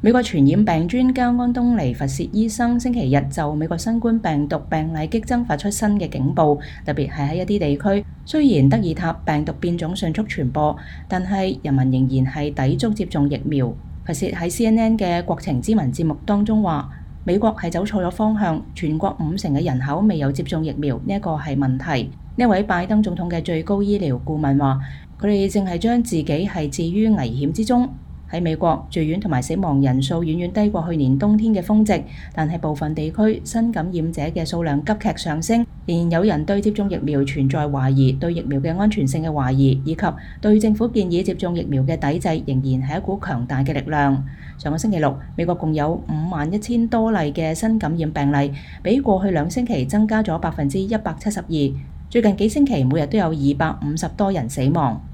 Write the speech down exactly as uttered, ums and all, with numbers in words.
美國傳染病專家安東尼·佛薛醫生星期日就美國新冠病毒病例激增發出新嘅警報，特別係喺一啲地區，雖然德爾塔病毒變種迅速傳播，但係人民仍然係抵觸接種疫苗。佛薛喺 C N N 嘅國情咨文節目當中話，美國係走錯咗方向，全國五成嘅人口未有接種疫苗，呢一個係問題。呢位拜登總統嘅最高醫療顧問話，佢哋正係將自己係置於危險之中。喺美國，住院同埋死亡人數遠遠低過去年冬天嘅峰值，但係部分地區新感染者嘅數量急劇上升，仍然有人對接種疫苗存在懷疑，對疫苗嘅安全性嘅懷疑，以及對政府建議接種疫苗嘅抵制，仍然係一股強大嘅力量。上個星期六，美國共有五萬一千多例嘅新感染病例，比過去兩星期增加咗百分之一百七十二。最近幾星期每日都有二百五十多人死亡。